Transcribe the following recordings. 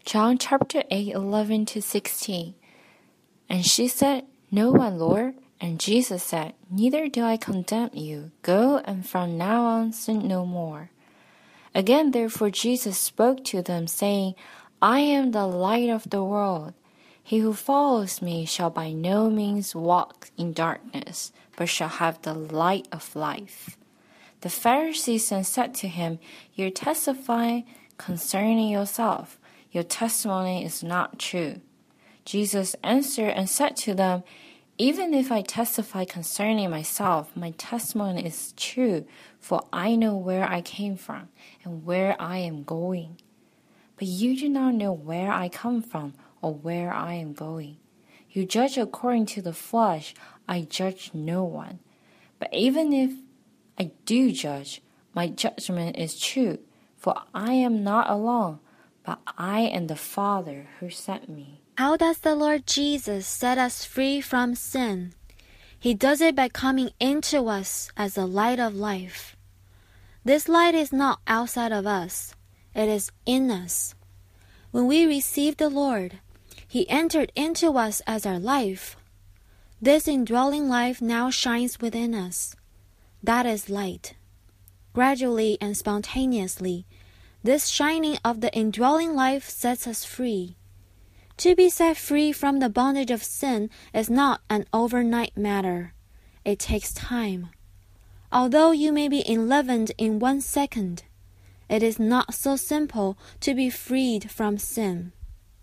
John chapter 8, 11 to 16. And she said, No one, Lord. And Jesus said, Neither do I condemn you. Go, and from now on sin no more. Again, therefore, Jesus spoke to them, saying, I am the light of the world. He who follows me shall by no means walk in darkness, but shall have the light of life. The Pharisees then said to him, You testify concerning yourself. Your testimony is not true. Jesus answered and said to them, Even if I testify concerning myself, my testimony is true, for I know where I came from and where I am going. But you do not know where I come from or where I am going. You judge according to the flesh. I judge no one. But even if I do judge, my judgment is true, for I am not alone, but I and the Father who sent me. How does the Lord Jesus set us free from sin? He does it by coming into us as the light of life. This light is not outside of us. It is in us. When we received the Lord, He entered into us as our life. This indwelling life now shines within us. That is light. Gradually and spontaneously, this shining of the indwelling life sets us free. To be set free from the bondage of sin is not an overnight matter. It takes time. Although you may be enleavened in 1 second, it is not so simple to be freed from sin.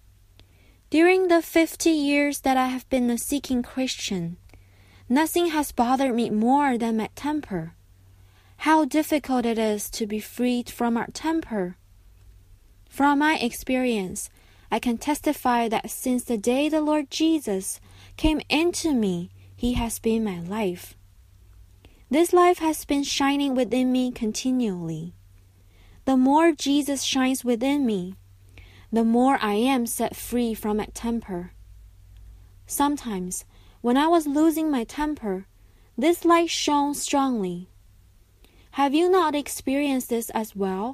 During the 50 years that I have been a seeking Christian, nothing has bothered me more than my temper. How difficult it is to be freed from our temper. From my experience, I can testify that since the day the Lord Jesus came into me, He has been my life. This life has been shining within me continually. The more Jesus shines within me, the more I am set free from my temper. Sometimes, when I was losing my temper, this light shone strongly. Have you not experienced this as well?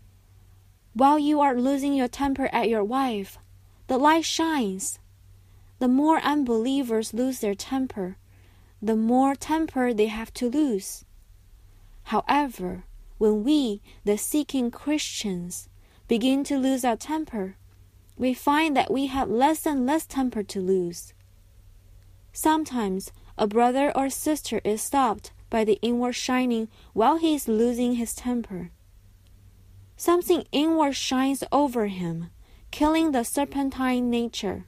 While you are losing your temper at your wife, the light shines. The more unbelievers lose their temper, the more temper they have to lose. However, when we, the seeking Christians, begin to lose our temper, we find that we have less and less temper to lose. Sometimes a brother or sister is stopped by the inward shining while he is losing his temper. Something inward shines over him, killing the serpentine nature.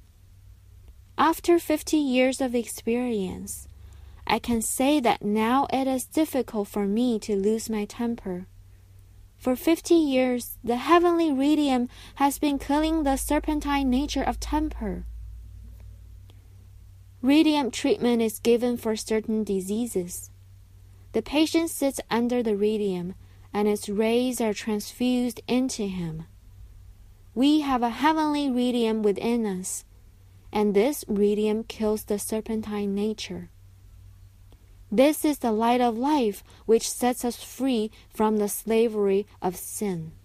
After 50 years of experience, I can say that now it is difficult for me to lose my temper. For 50 years, the heavenly radium has been killing the serpentine nature of temper. Radium treatment is given for certain diseases. The patient sits under the radium, and its rays are transfused into him. We have a heavenly radium within us, and this radium kills the serpentine nature. This is the light of life which sets us free from the slavery of sin.